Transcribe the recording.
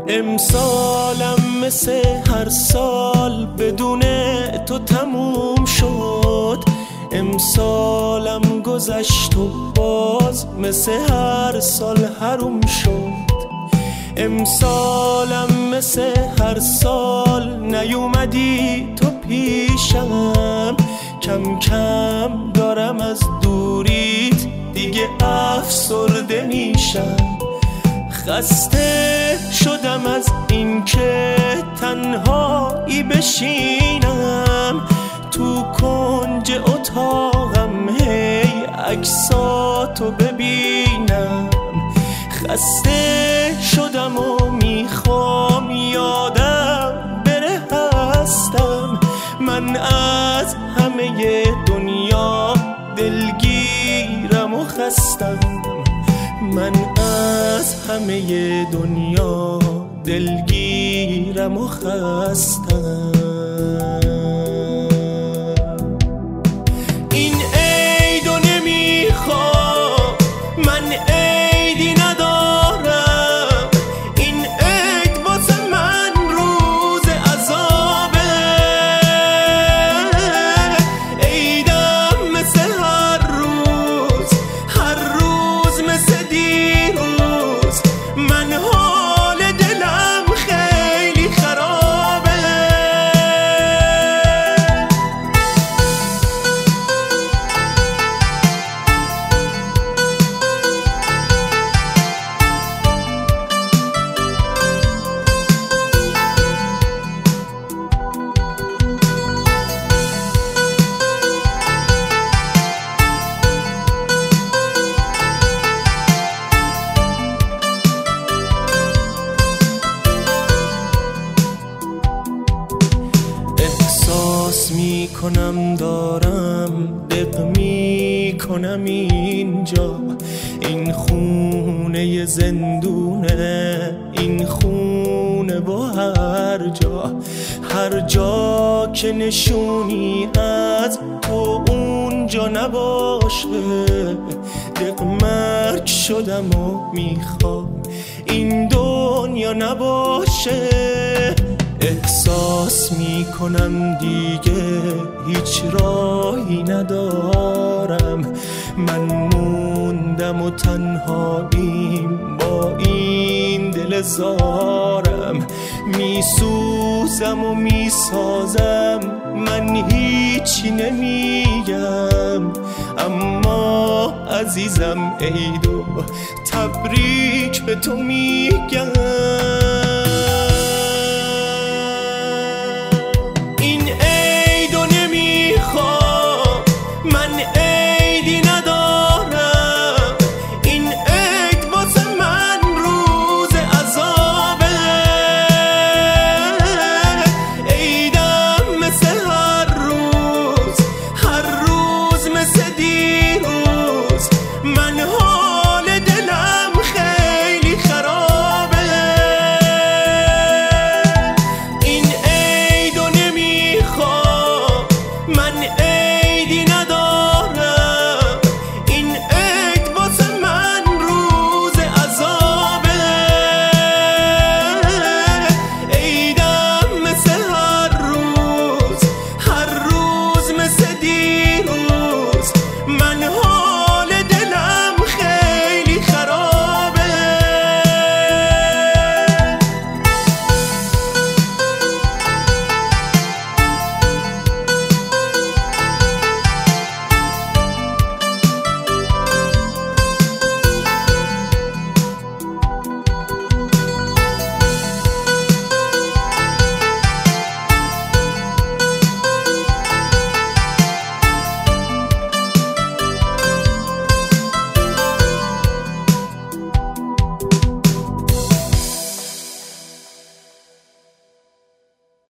امسالم مثل هر سال بدون تو تموم شد، امسالم گذشت و باز مثل هر سال حروم شد. امسالم مثل هر سال نیومدی تو پیشم، کم کم دارم از دوریت دیگه افسرده میشم. خسته شدم از این که تنهایی بشینم تو کنج اتاقم، هی عکساتو ببینم. خسته شدم و میخوام یادم بره هستم، من از همه دنیا دلگیرم و خستم، من از همه دنیا دلگیرم و خستم. این عیدو نمیخوام، من عیدی ندارم، این عید واسه من روز عذابه. عیدم مثل هر روز، هر روز مثل دیروز، من حال دلم خیلی خرابه. احساس میکنم دارم دق میکنم اینجا، این خونه زندونه، این خونه با هر جا، هر جا که نشونی از تو اونجا نباشه. دق مرگ شدم و میخوام این دنیا نباشه. احساس میکنم دیگه هیچ راهی ندارم، من موندم و تنهاییم با این دل زارم. میسوزم و میسازم، من هیچی نمیگم، اما عزیزم عیدو تبریک به تو میگم.